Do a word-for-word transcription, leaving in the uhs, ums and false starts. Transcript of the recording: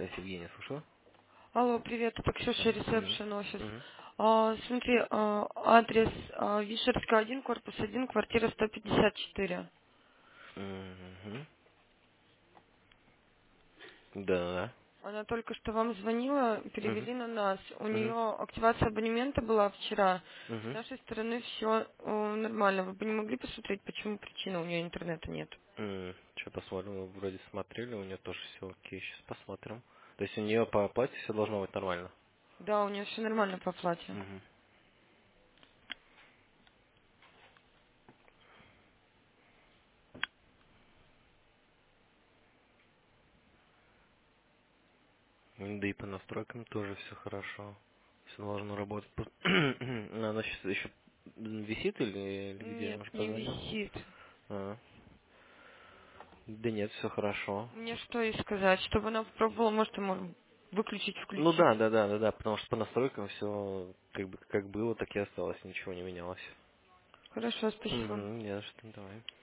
Евгения, слушаю. Алло, привет, это Ксюша, Угу. ресепшн офис. Угу. А, смотри, а, адрес а, Вишерская один, корпус один, квартира сто пятьдесят четыре. Угу. Да. Она только что вам звонила, Угу. перевели на нас. У Угу. нее активация абонемента была вчера. С Угу. нашей стороны все нормально. Вы бы не могли посмотреть, почему причина у нее интернета нет? Что посмотрим? Мы вроде смотрели, у нее тоже все окей. Сейчас посмотрим. То есть у нее по оплате все должно быть нормально. Да, у нее все нормально по оплате. Угу. Да и по настройкам тоже все хорошо. Все должно работать. Она сейчас еще висит или, или где? Нет, Может не позвонить? висит. А. Да нет, все хорошо. Мне что ей сказать? Чтобы она попробовала, может, ему выключить, Ну включить. да, да, да, да, да, потому что по настройкам все как бы как было, так и осталось, ничего не менялось. Хорошо, спасибо. Угу, не за что, давай.